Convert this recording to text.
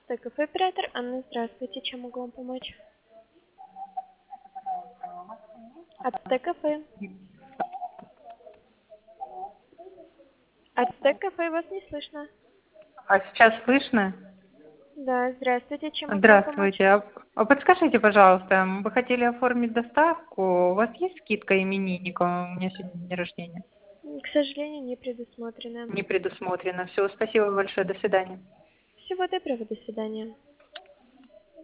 ТКФ оператор Анна, здравствуйте. Чем могу вам помочь? От ТКФ. От ТКФ вас не слышно. А сейчас слышно? Да, здравствуйте. Чем могу вам помочь? Здравствуйте. А подскажите, пожалуйста, мы хотели оформить доставку. У вас есть скидка именинника? У меня сегодня день рождения. К сожалению, не предусмотрено. Не предусмотрено. Все, спасибо большое. До свидания. Всего доброго, до свидания.